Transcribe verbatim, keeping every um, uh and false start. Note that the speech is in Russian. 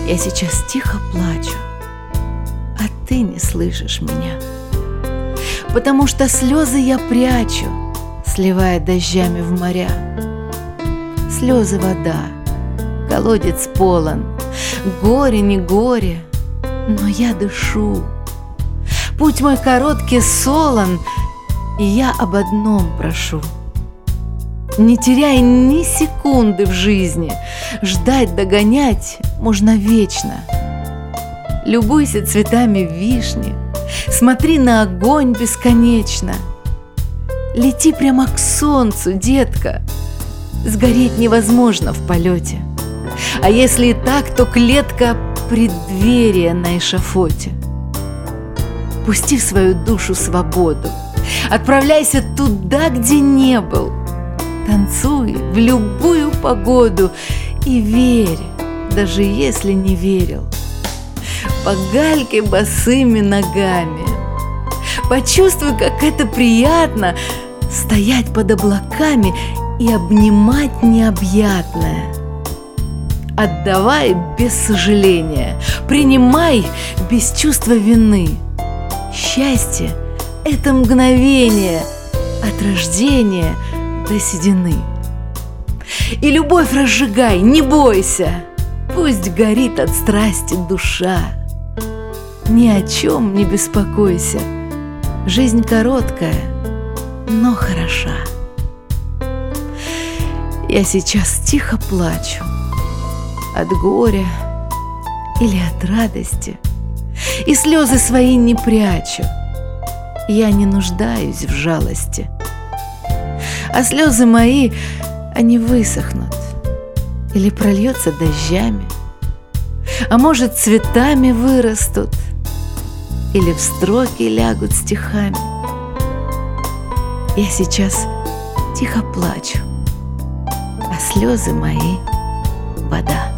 Я сейчас тихо плачу, а ты не слышишь меня, потому что слезы я прячу, сливая дождями в моря. Слезы вода, колодец полон, горе не горе, но я дышу. Путь мой короткий солон, и я об одном прошу: не теряй ни секунды в жизни, ждать, догонять можно вечно. Любуйся цветами вишни, смотри на огонь бесконечно. Лети прямо к солнцу, детка, сгореть невозможно в полете. А если и так, то клетка преддверия на эшафоте. Пусти в свою душу свободу, отправляйся туда, где не был. Танцуй в любую погоду и верь, даже если не верил. По гальке босыми ногами почувствуй, как это приятно стоять под облаками и обнимать необъятное. Отдавай без сожаления, принимай без чувства вины. Счастье — это мгновение от рождения до седины. И любовь разжигай, не бойся, пусть горит от страсти душа. Ни о чем не беспокойся, жизнь короткая, но хороша. Я сейчас тихо плачу от горя или от радости, и слезы свои не прячу. Я не нуждаюсь в жалости, а слезы мои, они высохнут или прольются дождями, а может, цветами вырастут или в строки лягут стихами. Я сейчас тихо плачу, а слезы мои — вода.